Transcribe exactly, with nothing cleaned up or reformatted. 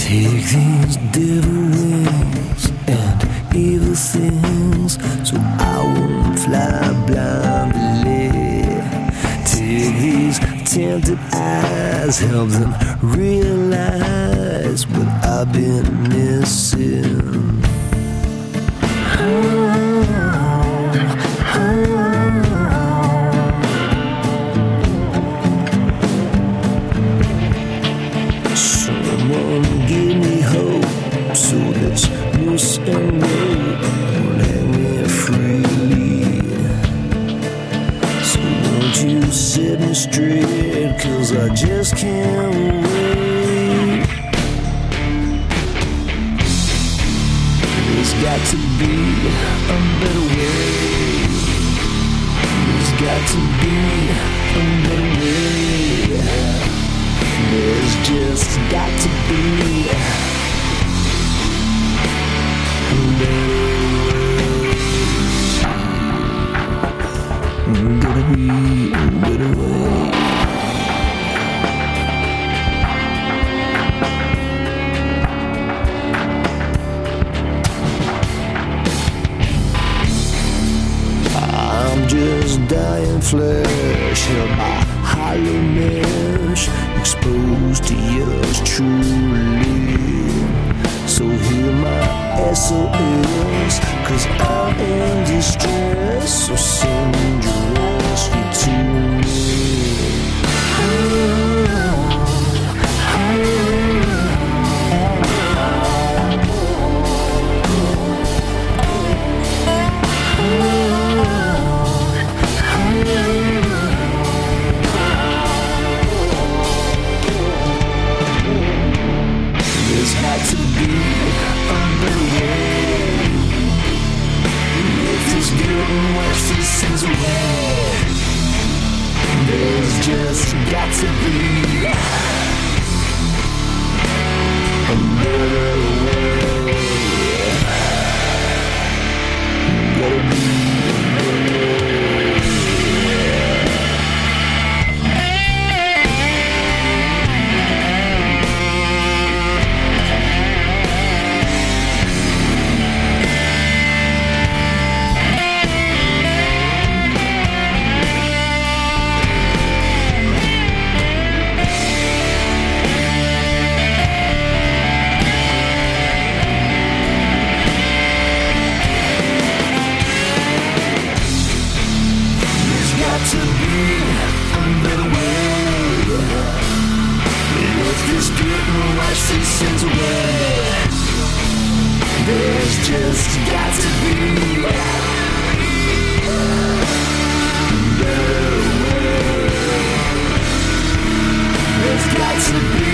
Take these devil wings and evil things so I won't fly blindly. Take these tempted eyes, help them realize what I've been missing. Someone give me hope, so this noose and rope will let me freely. So won't you set me straight, 'cause I just can't wait. There's got to be a better way. There's got to be a better way. There's just got to be a better way. Gotta be a better way. I'm just dying flesh, held by hollow mesh, exposed to yours truly. So hear my S O S, 'cause I'm in distress. So send your rescue to me. There's got to be a better way. If this good and wash these sins away, there's just got to be a better way. Gotta be a better way. To be a better way. If this good will wash these sins away, there's just got to be a better way. There's got to be